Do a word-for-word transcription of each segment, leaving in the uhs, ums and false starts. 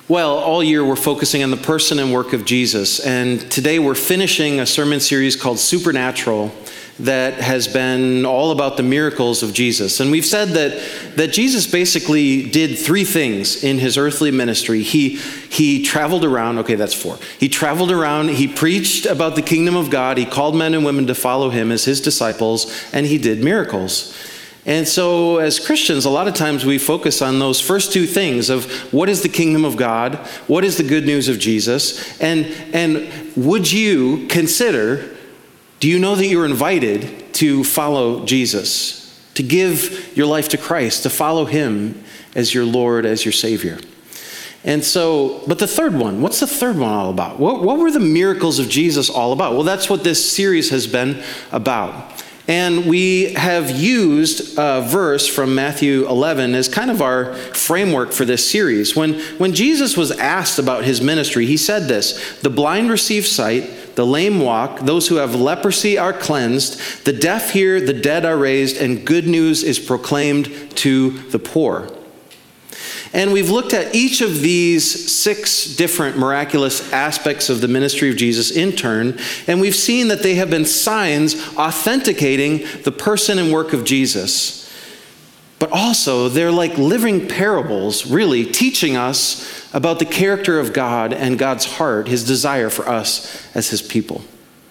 Well, all year we're focusing on the person and work of Jesus, and today we're finishing a sermon series called Supernatural that has been all about the miracles of Jesus. And we've said that, that Jesus basically did three things in his earthly ministry. He, he traveled around, okay, that's four. He traveled around, he preached about the kingdom of God, he called men and women to follow him as his disciples, and he did miracles. And so as Christians, a lot of times we focus on those first two things of what is the kingdom of God, what is the good news of Jesus, and, and would you consider, do you know that you're invited to follow Jesus, to give your life to Christ, to follow him as your Lord, as your Savior? And so, but the third one, what's the third one all about? What, what were the miracles of Jesus all about? Well, that's what this series has been about. And we have used a verse from Matthew eleven as kind of our framework for this series. When, when Jesus was asked about his ministry, he said this: the blind receive sight, the lame walk, those who have leprosy are cleansed, the deaf hear, the dead are raised, and good news is proclaimed to the poor. And we've looked at each of these six different miraculous aspects of the ministry of Jesus in turn, and we've seen that they have been signs authenticating the person and work of Jesus. But also, they're like living parables, really, teaching us about the character of God and God's heart, his desire for us as his people.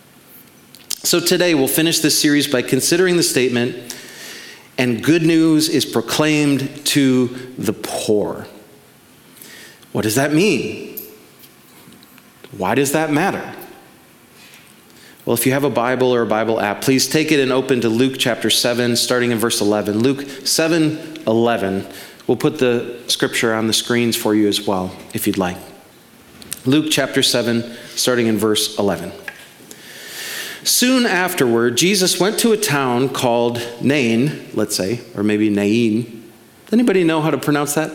So today, we'll finish this series by considering the statement, and good news is proclaimed to the poor. What does that mean? Why does that matter? Well, if you have a Bible or a Bible app, please take it and open to Luke chapter seven, starting in verse eleven. Luke seven eleven. We'll put the scripture on the screens for you as well, if you'd like. Luke chapter seven, starting in verse eleven. Soon afterward, Jesus went to a town called Nain, let's say, or maybe Nain. Does anybody know how to pronounce that?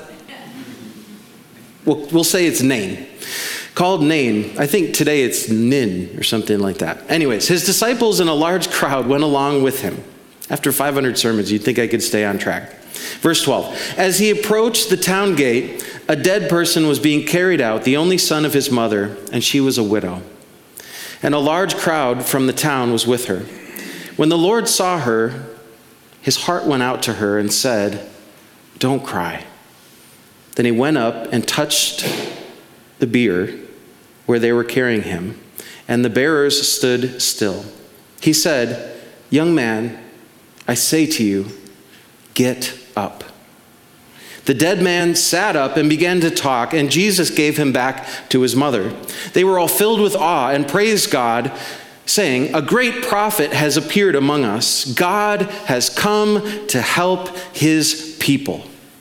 We'll, we'll say it's Nain. Called Nain. I think today it's Nin or something like that. Anyways, his disciples and a large crowd went along with him. After five hundred sermons, you'd think I could stay on track. Verse twelve. As he approached the town gate, a dead person was being carried out, the only son of his mother, and she was a widow. And a large crowd from the town was with her. When the Lord saw her, his heart went out to her and said, "Don't cry." Then he went up and touched the bier where they were carrying him, and the bearers stood still. He said, "Young man, I say to you, get up." The dead man sat up and began to talk, and Jesus gave him back to his mother. They were all filled with awe and praised God, saying, "A great prophet has appeared among us. God has come to help his people."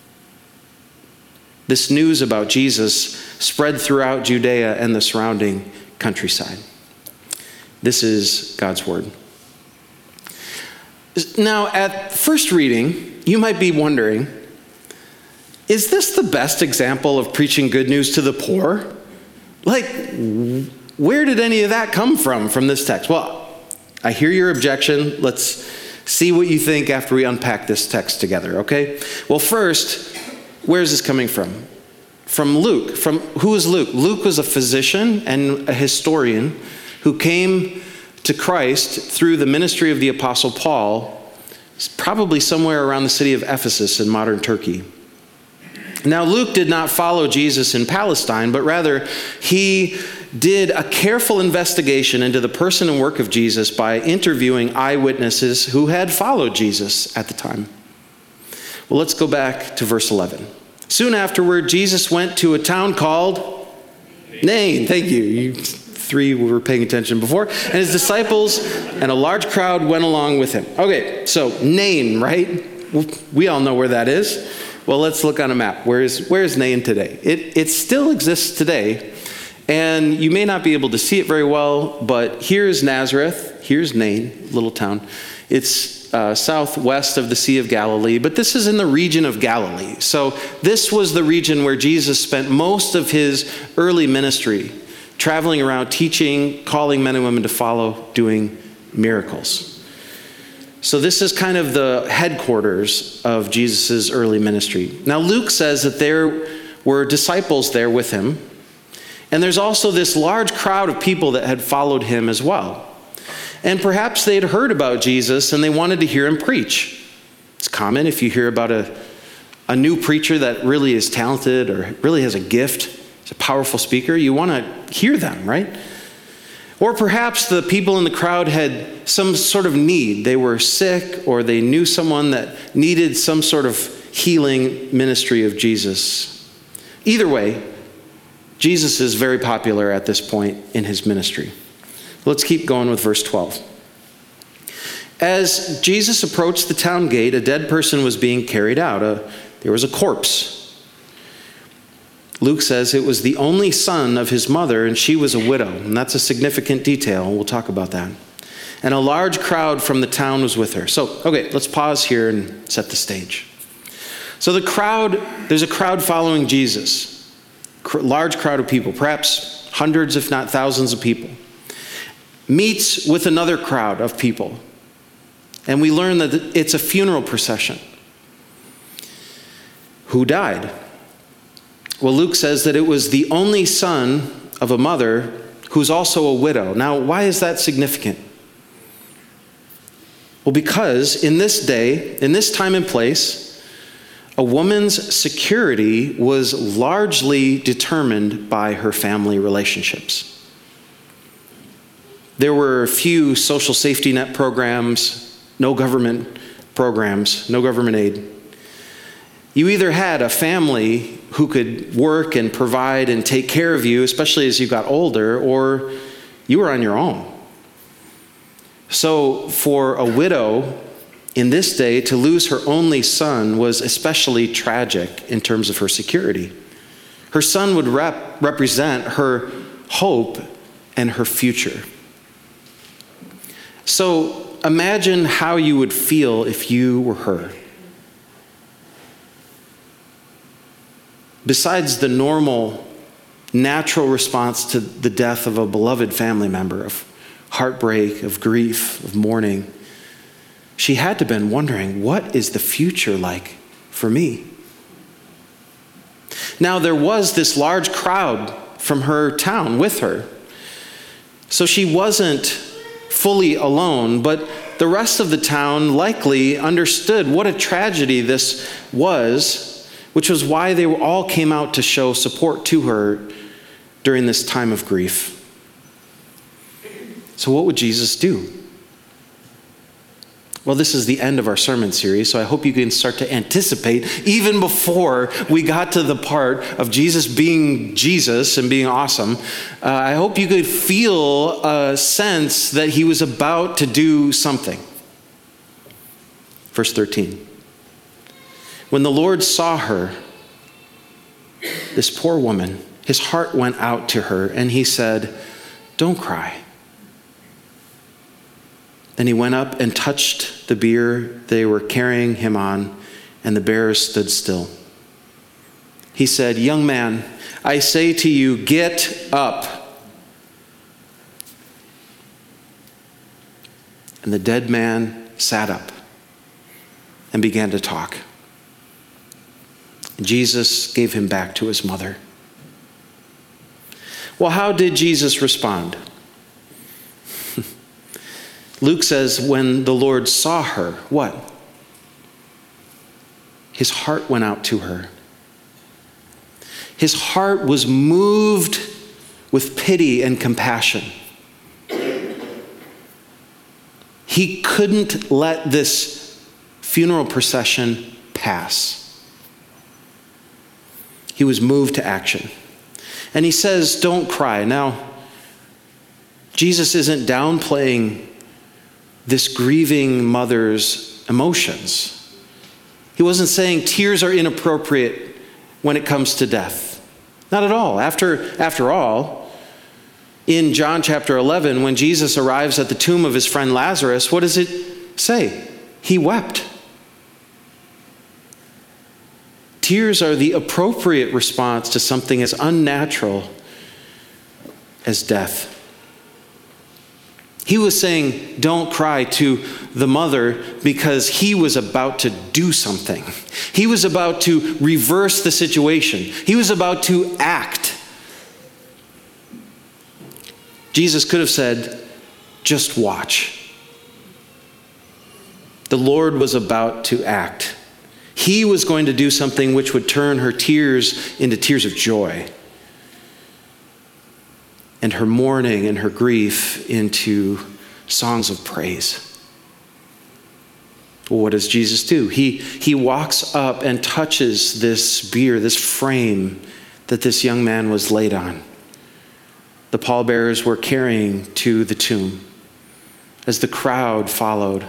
This news about Jesus spread throughout Judea and the surrounding countryside. This is God's word. Now, at first reading, you might be wondering, is this the best example of preaching good news to the poor? Like, where did any of that come from, from this text? Well, I hear your objection. Let's see what you think after we unpack this text together, okay? Well, first, where is this coming from? From Luke. From who is Luke? Luke was a physician and a historian who came to Christ through the ministry of the Apostle Paul, probably somewhere around the city of Ephesus in modern Turkey. Now, Luke did not follow Jesus in Palestine, but rather he did a careful investigation into the person and work of Jesus by interviewing eyewitnesses who had followed Jesus at the time. Well, let's go back to verse eleven. Soon afterward, Jesus went to a town called Nain. Thank you. You three were paying attention before. And his disciples and a large crowd went along with him. Okay, so Nain, right? We all know where that is. Well, let's look on a map. Where is where is Nain today? It it still exists today, and you may not be able to see it very well, but here's Nazareth. Here's Nain, little town. It's uh, southwest of the Sea of Galilee, but this is in the region of Galilee. So this was the region where Jesus spent most of his early ministry, traveling around, teaching, calling men and women to follow, doing miracles. So this is kind of the headquarters of Jesus' early ministry. Now Luke says that there were disciples there with him. And there's also this large crowd of people that had followed him as well. And perhaps they had heard about Jesus and they wanted to hear him preach. It's common if you hear about a, a new preacher that really is talented or really has a gift, is a powerful speaker, you want to hear them, right? Or perhaps the people in the crowd had some sort of need. They were sick, or they knew someone that needed some sort of healing ministry of Jesus. Either way, Jesus is very popular at this point in his ministry. Let's keep going with verse twelve. As Jesus approached the town gate, a dead person was being carried out. A, there was a corpse. Luke says it was the only son of his mother, and she was a widow. And that's a significant detail. We'll talk about that. And a large crowd from the town was with her. So, okay, let's pause here and set the stage. So the crowd, there's a crowd following Jesus. A large crowd of people, perhaps hundreds if not thousands of people, meets with another crowd of people. And we learn that it's a funeral procession. Who died? Well, Luke says that it was the only son of a mother who's also a widow. Now, why is that significant? Well, because in this day, in this time and place, a woman's security was largely determined by her family relationships. There were few social safety net programs, no government programs, no government aid. You either had a family who could work and provide and take care of you, especially as you got older, or you were on your own. So for a widow in this day to lose her only son was especially tragic in terms of her security. Her son would rep- represent her hope and her future. So imagine how you would feel if you were her. Besides the normal, natural response to the death of a beloved family member, of heartbreak, of grief, of mourning, she had to have been wondering, what is the future like for me? Now, there was this large crowd from her town with her, so she wasn't fully alone, but the rest of the town likely understood what a tragedy this was, which was why they all came out to show support to her during this time of grief. So what would Jesus do? Well, this is the end of our sermon series, so I hope you can start to anticipate, even before we got to the part of Jesus being Jesus and being awesome, uh, I hope you could feel a sense that he was about to do something. Verse thirteen. When the Lord saw her, this poor woman, his heart went out to her, and he said, "Don't cry." Then he went up and touched the bier they were carrying him on, and the bearers stood still. He said, "Young man, I say to you, get up." And the dead man sat up and began to talk. Jesus gave him back to his mother. Well, how did Jesus respond? Luke says, when the Lord saw her, what? His heart went out to her. His heart was moved with pity and compassion. He couldn't let this funeral procession pass. He was moved to action. And he says, "Don't cry." Now, Jesus isn't downplaying this grieving mother's emotions. He wasn't saying tears are inappropriate when it comes to death. Not at all. After, after all, in John chapter eleven, when Jesus arrives at the tomb of his friend Lazarus, what does it say? He wept. Tears are the appropriate response to something as unnatural as death. He was saying, don't cry to the mother because he was about to do something. He was about to reverse the situation. He was about to act. Jesus could have said, just watch. The Lord was about to act. He was going to do something which would turn her tears into tears of joy, and her mourning and her grief into songs of praise. Well, what does Jesus do? He, he walks up and touches this bier, this frame that this young man was laid on. The pallbearers were carrying to the tomb as the crowd followed.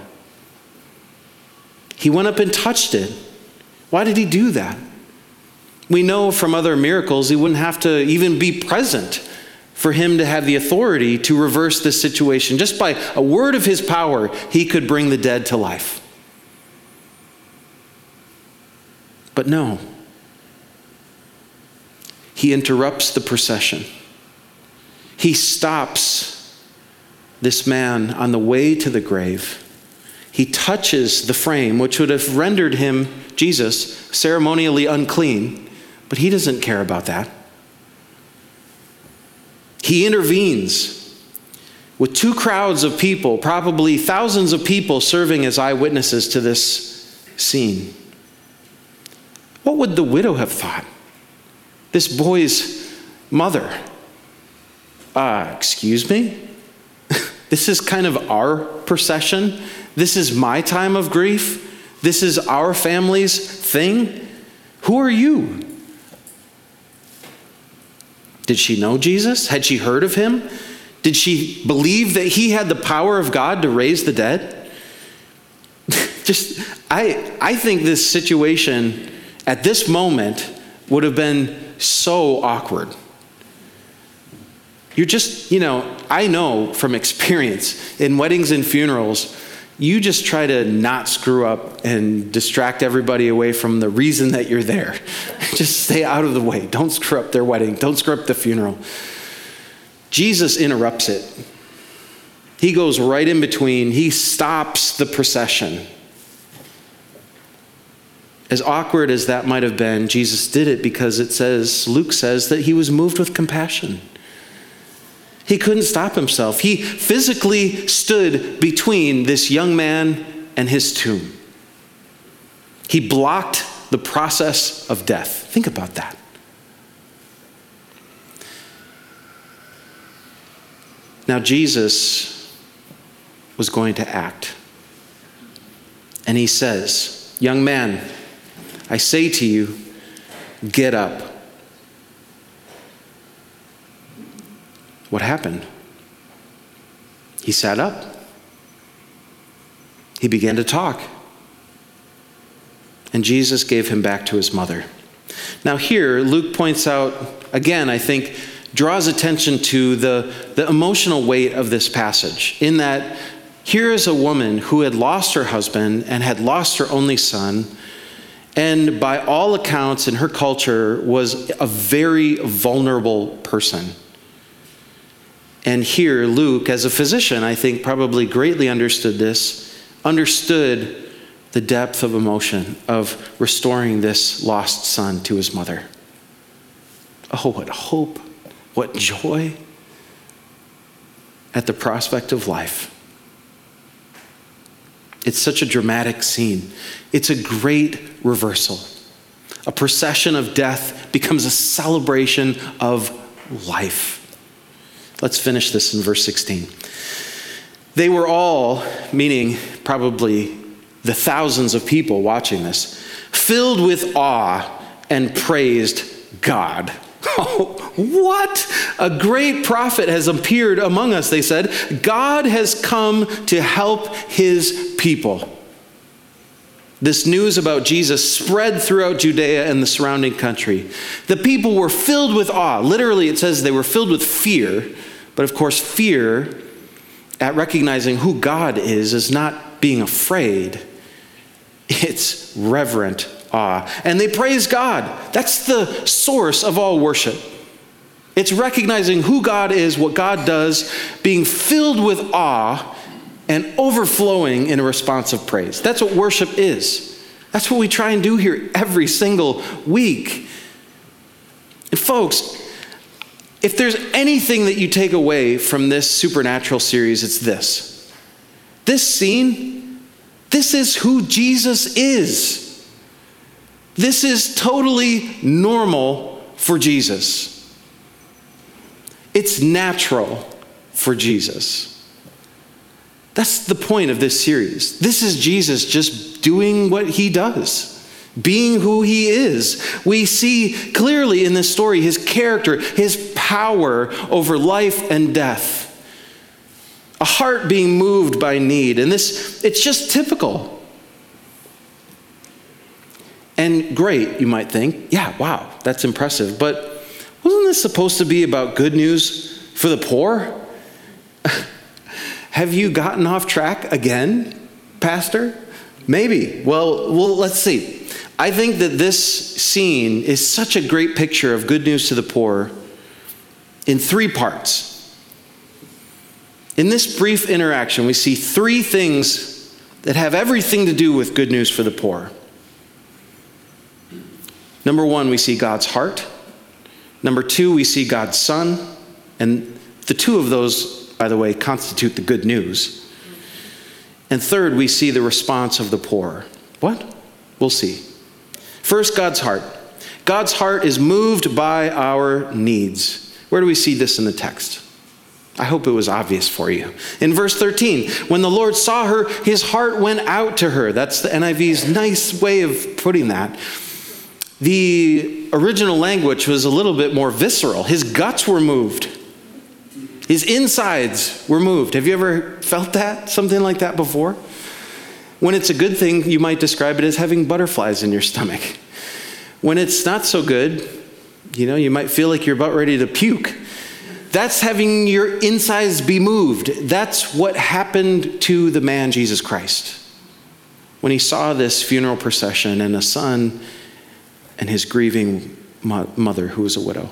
He went up and touched it. Why did he do that? We know from other miracles he wouldn't have to even be present for him to have the authority to reverse this situation. Just by a word of his power, he could bring the dead to life. But no. He interrupts the procession. He stops this man on the way to the grave. He touches the frame, which would have rendered him, Jesus, ceremonially unclean, but he doesn't care about that. He intervenes with two crowds of people, probably thousands of people serving as eyewitnesses to this scene. What would the widow have thought? This boy's mother. Uh, excuse me? This is kind of our procession. This is my time of grief. This is our family's thing. Who are you? Did she know Jesus? Had she heard of him? Did she believe that he had the power of God to raise the dead? Just, I, I think this situation at this moment would have been so awkward. You're just, you know, I know from experience in weddings and funerals, you just try to not screw up and distract everybody away from the reason that you're there. Just stay out of the way. Don't screw up their wedding. Don't screw up the funeral. Jesus interrupts it. He goes right in between. He stops the procession. As awkward as that might have been, Jesus did it because it says, Luke says, that he was moved with compassion. He couldn't stop himself. He physically stood between this young man and his tomb. He blocked the process of death. Think about that. Now, Jesus was going to act. And he says, young man, I say to you, get up. What happened? He sat up. He began to talk. And Jesus gave him back to his mother. Now here, Luke points out, again, I think, draws attention to the, the emotional weight of this passage, in that here is a woman who had lost her husband and had lost her only son, and by all accounts in her culture was a very vulnerable person. And here, Luke, as a physician, I think probably greatly understood this, understood the depth of emotion of restoring this lost son to his mother. Oh, what hope, what joy at the prospect of life. It's such a dramatic scene. It's a great reversal. A procession of death becomes a celebration of life. Let's finish this in verse sixteen. They were all, meaning probably the thousands of people watching this, filled with awe and praised God. Oh, what? A great prophet has appeared among us, they said. God has come to help his people. This news about Jesus spread throughout Judea and the surrounding country. The people were filled with awe. Literally, it says they were filled with fear. But of course, fear at recognizing who God is is not being afraid. It's reverent awe. And they praise God. That's the source of all worship. It's recognizing who God is, what God does, being filled with awe and overflowing in a response of praise. That's what worship is. That's what we try and do here every single week. And folks, if there's anything that you take away from this supernatural series, it's this. This scene, this is who Jesus is. This is totally normal for Jesus. It's natural for Jesus. That's the point of this series. This is Jesus just doing what he does, being who he is. We see clearly in this story his character, his power over life and death, a heart being moved by need. And this, it's just typical. And great, you might think. Yeah, wow, that's impressive. But wasn't this supposed to be about good news for the poor? Have you gotten off track again, Pastor? Maybe. Well, well, let's see. I think that this scene is such a great picture of good news to the poor in three parts. In this brief interaction, we see three things that have everything to do with good news for the poor. Number one, we see God's heart. Number two, we see God's Son. And the two of those, by the way, constitute the good news. And third, we see the response of the poor. What? We'll see. First, God's heart. God's heart is moved by our needs. Where do we see this in the text? I hope it was obvious for you. In verse thirteen, when the Lord saw her, his heart went out to her. That's the N I V's nice way of putting that. The original language was a little bit more visceral. His guts were moved. His insides were moved. Have you ever felt that? Something like that before? When it's a good thing, you might describe it as having butterflies in your stomach. When it's not so good, you know, you might feel like you're about ready to puke. That's having your insides be moved. That's what happened to the man, Jesus Christ, when he saw this funeral procession and a son and his grieving mother who was a widow.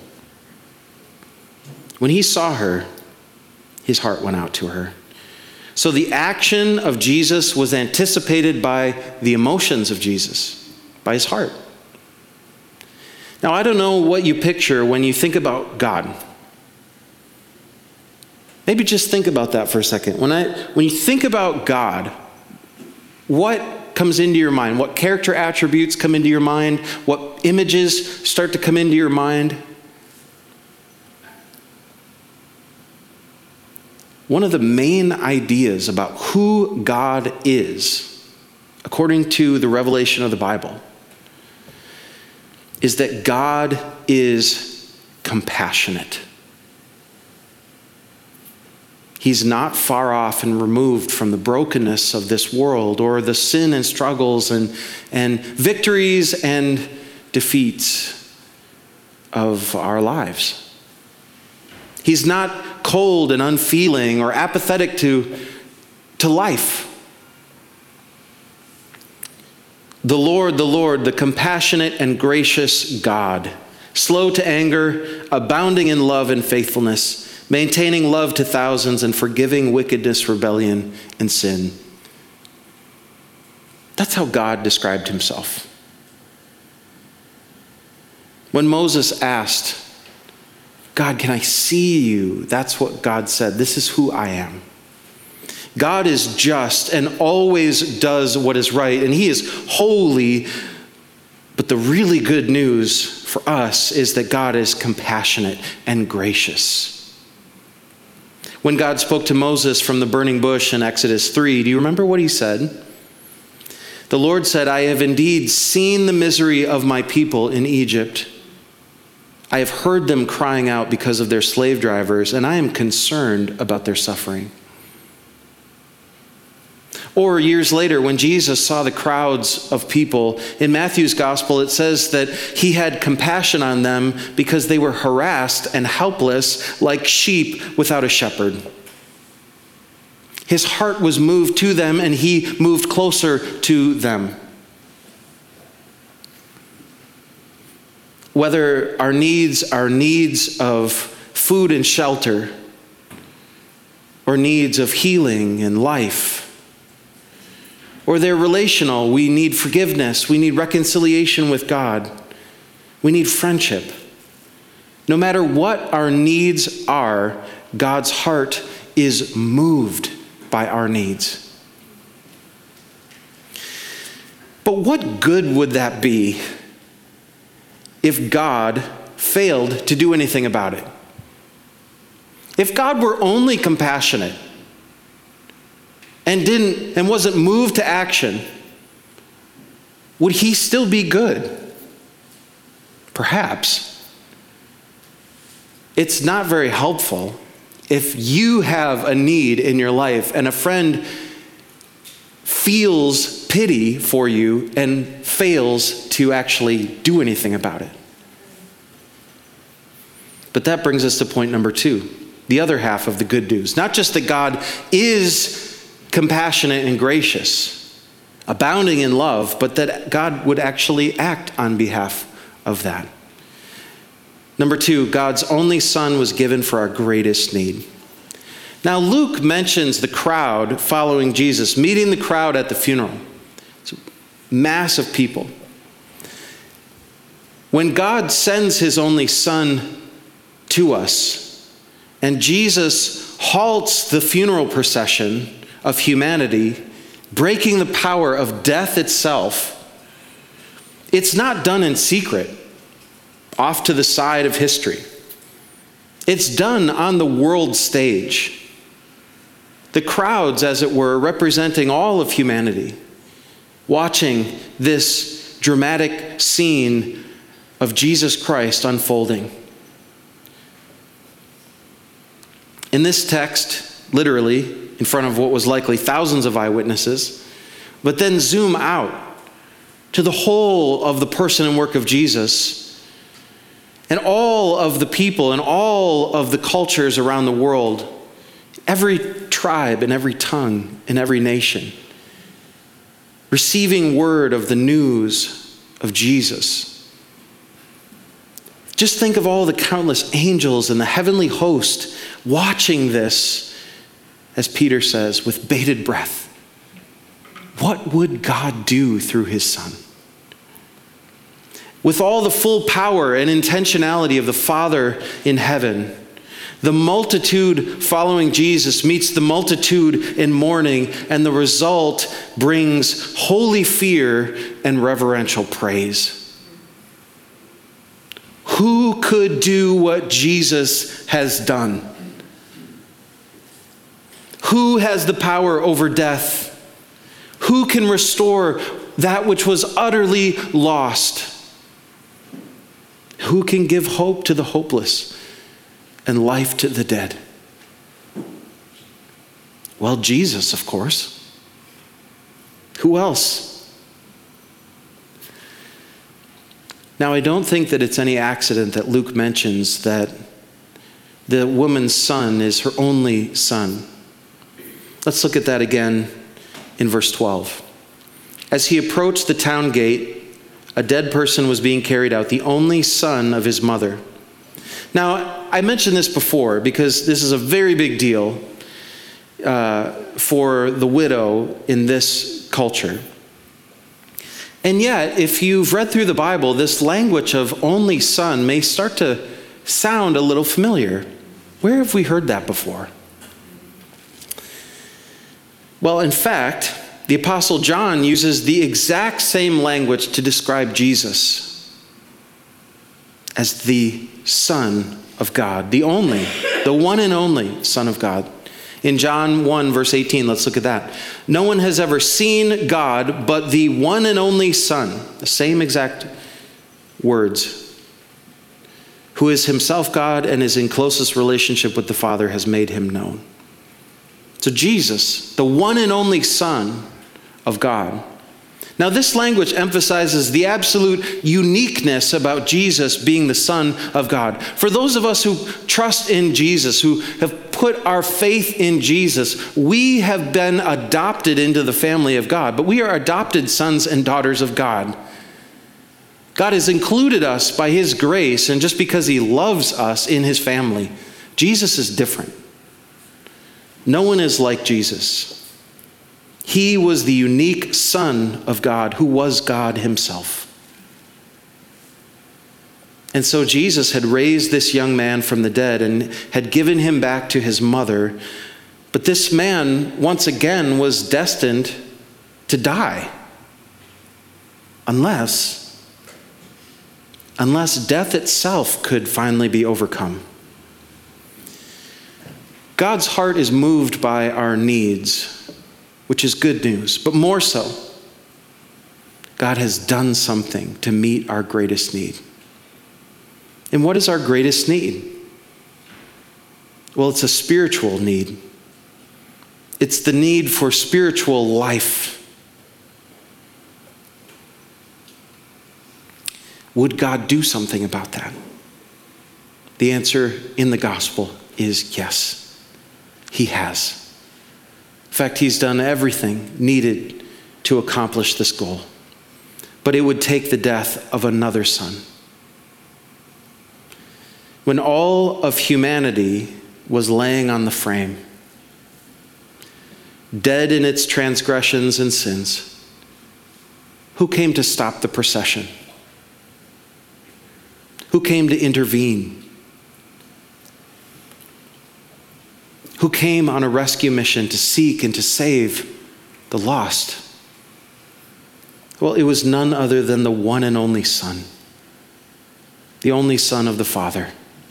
When he saw her, his heart went out to her. So the action of Jesus was anticipated by the emotions of Jesus, by his heart. Now, I don't know what you picture when you think about God. Maybe just think about that for a second. When I, when you think about God, what comes into your mind? What character attributes come into your mind? What images start to come into your mind? One of the main ideas about who God is, according to the revelation of the Bible, is that God is compassionate. He's not far off and removed from the brokenness of this world or the sin and struggles and, and victories and defeats of our lives. He's not cold and unfeeling or apathetic to, to life. The Lord, the Lord, the compassionate and gracious God, slow to anger, abounding in love and faithfulness, maintaining love to thousands and forgiving wickedness, rebellion, and sin. That's how God described himself. When Moses asked, God, can I see you? That's what God said. This is who I am. God is just and always does what is right, and he is holy. But the really good news for us is that God is compassionate and gracious. When God spoke to Moses from the burning bush in Exodus three, do you remember what he said? The Lord said, I have indeed seen the misery of my people in Egypt. I have heard them crying out because of their slave drivers, and I am concerned about their suffering. Or years later, when Jesus saw the crowds of people, in Matthew's gospel, it says that he had compassion on them because they were harassed and helpless like sheep without a shepherd. His heart was moved to them, and he moved closer to them. whether our needs are needs of food and shelter, or needs of healing and life, or they're relational. We need forgiveness. We need reconciliation with God. We need friendship. No matter what our needs are, God's heart is moved by our needs. But what good would that be if God failed to do anything about it? If God were only compassionate and didn't and wasn't moved to action, would he still be good? Perhaps. It's not very helpful if you have a need in your life and a friend feels pity for you and fails to actually do anything about it. But that brings us to point number two, the other half of the good news. Not just that God is compassionate and gracious, abounding in love, but that God would actually act on behalf of that. Number two, God's only Son was given for our greatest need. Now, Luke mentions the crowd following Jesus, meeting the crowd at the funeral. It's a mass of people. When God sends his only Son to us, and Jesus halts the funeral procession of humanity, breaking the power of death itself, it's not done in secret, off to the side of history. It's done on the world stage. The crowds, as it were, representing all of humanity, watching this dramatic scene of Jesus Christ unfolding. In this text, literally, in front of what was likely thousands of eyewitnesses, but then zoom out to the whole of the person and work of Jesus and all of the people and all of the cultures around the world, every tribe and every tongue and every nation, receiving word of the news of Jesus. Just think of all the countless angels and the heavenly host watching this, as Peter says, with bated breath. What would God do through his Son? With all the full power and intentionality of the Father in heaven, the multitude following Jesus meets the multitude in mourning, and the result brings holy fear and reverential praise. Who could do what Jesus has done? Who has the power over death? Who can restore that which was utterly lost? Who can give hope to the hopeless and life to the dead? Well, Jesus, of course. Who else? Now, I don't think that it's any accident that Luke mentions that the woman's son is her only son. Let's look at that again in verse twelve. As he approached the town gate, a dead person was being carried out, the only son of his mother. Now, I mentioned this before because this is a very big deal uh, for the widow in this culture. And yet, if you've read through the Bible, this language of only son may start to sound a little familiar. Where have we heard that before? Well, in fact, the Apostle John uses the exact same language to describe Jesus as the Son of God, the only, the one and only Son of God. In John one, verse eighteen, let's look at that. No one has ever seen God but the one and only Son, the same exact words, who is himself God and is in closest relationship with the Father, has made him known. So Jesus, the one and only Son of God. Now, this language emphasizes the absolute uniqueness about Jesus being the Son of God. For those of us who trust in Jesus, who have put our faith in Jesus, we have been adopted into the family of God, but we are adopted sons and daughters of God. God has included us by his grace, and just because he loves us in his family. Jesus is different. No one is like Jesus. He was the unique Son of God who was God himself. And so Jesus had raised this young man from the dead and had given him back to his mother. But this man, once again, was destined to die. Unless, unless death itself could finally be overcome. God's heart is moved by our needs, which is good news. But more so, God has done something to meet our greatest need. And what is our greatest need? Well, it's a spiritual need. It's the need for spiritual life. Would God do something about that? The answer in the gospel is yes. He has. In fact, he's done everything needed to accomplish this goal. But it would take the death of another son. When all of humanity was laying on the frame, dead in its transgressions and sins, who came to stop the procession? Who came to intervene? Who came on a rescue mission to seek and to save the lost? Well, it was none other than the one and only Son, the only Son of the Father.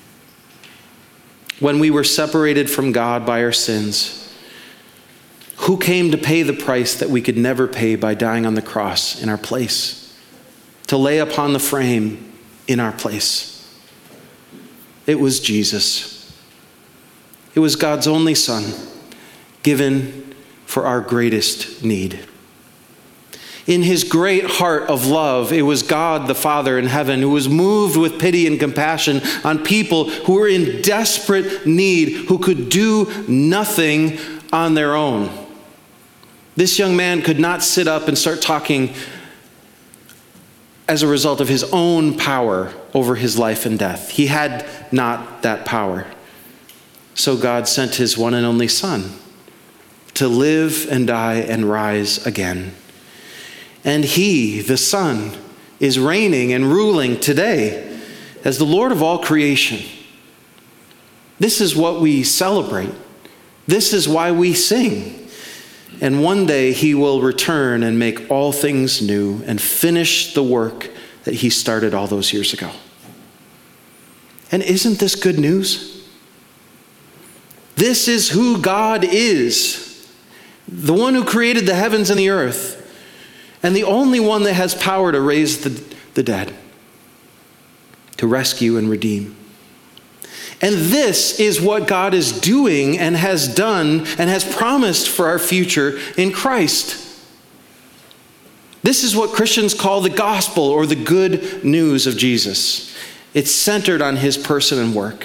When we were separated from God by our sins, who came to pay the price that we could never pay by dying on the cross in our place, to lay upon the frame in our place? It was Jesus. It was God's only Son, given for our greatest need. In his great heart of love, it was God the Father in heaven who was moved with pity and compassion on people who were in desperate need, who could do nothing on their own. This young man could not sit up and start talking as a result of his own power over his life and death. He had not that power. So God sent his one and only Son to live and die and rise again. And he, the Son, is reigning and ruling today as the Lord of all creation. This is what we celebrate. This is why we sing. And one day he will return and make all things new and finish the work that he started all those years ago. And isn't this good news? This is who God is. The one who created the heavens and the earth. And the only one that has power to raise the, the dead, to rescue and redeem. And this is what God is doing and has done and has promised for our future in Christ. This is what Christians call the gospel, or the good news of Jesus. It's centered on his person and work.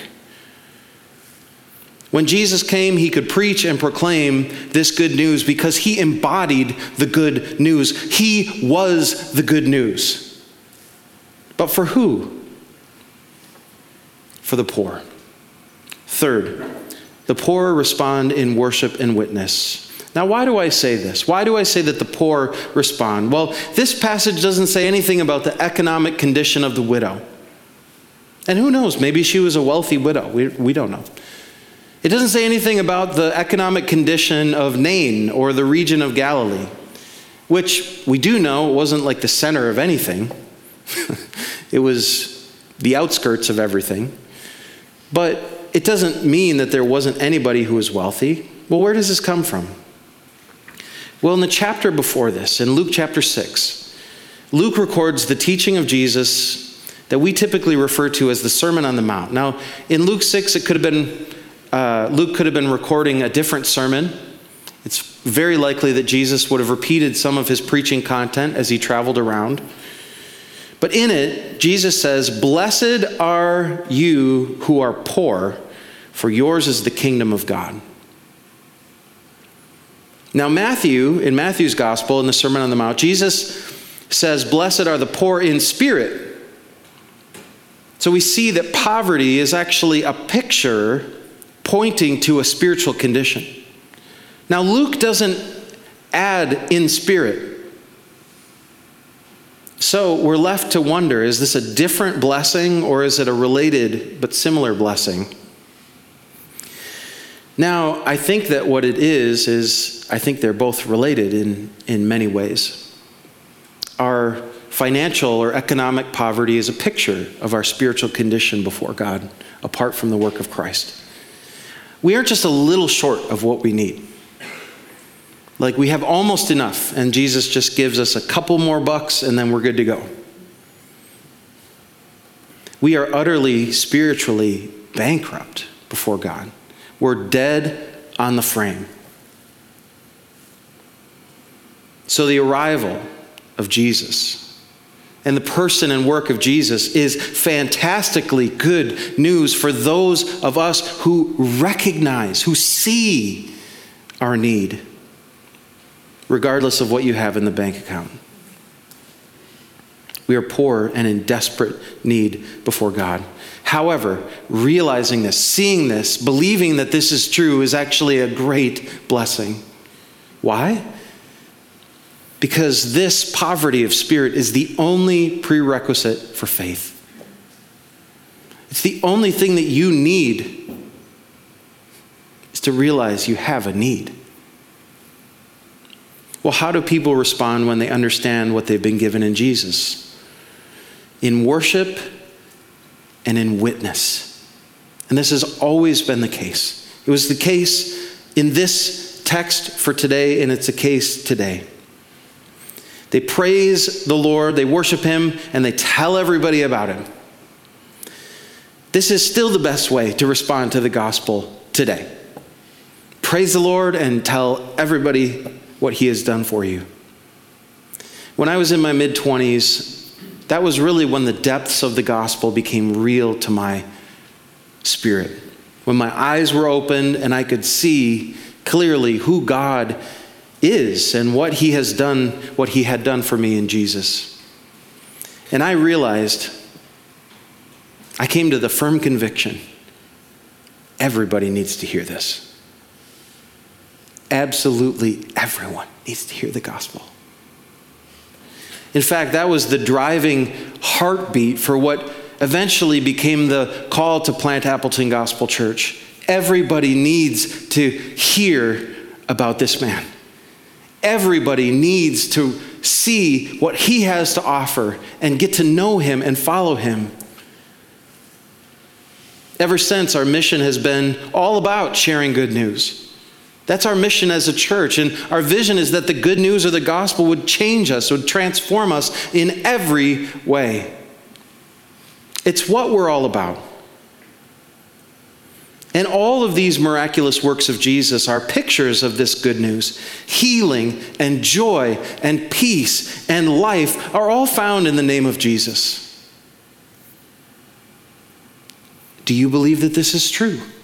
When Jesus came, he could preach and proclaim this good news because he embodied the good news. He was the good news. But for who? For the poor. Third, the poor respond in worship and witness. Now, why do I say this? Why do I say that the poor respond? Well, this passage doesn't say anything about the economic condition of the widow. And who knows, maybe she was a wealthy widow. We, we don't know. It doesn't say anything about the economic condition of Nain or the region of Galilee, which we do know wasn't like the center of anything. It was the outskirts of everything. But it doesn't mean that there wasn't anybody who was wealthy. Well, where does this come from? Well, in the chapter before this, in Luke chapter six, Luke records the teaching of Jesus that we typically refer to as the Sermon on the Mount. Now, in Luke six, it could have been Uh, Luke could have been recording a different sermon. It's very likely that Jesus would have repeated some of his preaching content as he traveled around. But in it, Jesus says, "Blessed are you who are poor, for yours is the kingdom of God." Now Matthew, in Matthew's gospel, in the Sermon on the Mount, Jesus says, "Blessed are the poor in spirit, So we see that poverty is actually a picture pointing to a spiritual condition. Now, Luke doesn't add in spirit. So we're left to wonder, is this a different blessing or is it a related but similar blessing? Now, I think that what it is, is I think they're both related in, in many ways. Our financial or economic poverty is a picture of our spiritual condition before God, apart from the work of Christ. We are just a little short of what we need. Like we have almost enough, and Jesus just gives us a couple more bucks, and then we're good to go. We are utterly spiritually bankrupt before God. We're dead on the frame. So the arrival of Jesus and the person and work of Jesus is fantastically good news for those of us who recognize, who see our need, regardless of what you have in the bank account. We are poor and in desperate need before God. However, realizing this, seeing this, believing that this is true is actually a great blessing. Why? Because this poverty of spirit is the only prerequisite for faith. It's the only thing that you need is to realize you have a need. Well, how do people respond when they understand what they've been given in Jesus? In worship and in witness. And this has always been the case. It was the case in this text for today, and it's a case today. They praise the Lord, they worship him, and they tell everybody about him. This is still the best way to respond to the gospel today. Praise the Lord and tell everybody what he has done for you. When I was in my mid-twenties, that was really when the depths of the gospel became real to my spirit. When my eyes were opened and I could see clearly who God is and what he has done, what he had done for me in Jesus. And I realized, I came to the firm conviction, everybody needs to hear this. Absolutely everyone needs to hear the gospel. In fact, that was the driving heartbeat for what eventually became the call to plant Appleton Gospel Church. Everybody needs to hear about this man. Everybody needs to see what he has to offer and get to know him and follow him. Ever since, our mission has been all about sharing good news. That's our mission as a church, and our vision is that the good news of the gospel would change us, would transform us in every way. It's what we're all about. And all of these miraculous works of Jesus are pictures of this good news. Healing and joy and peace and life are all found in the name of Jesus. Do you believe that this is true?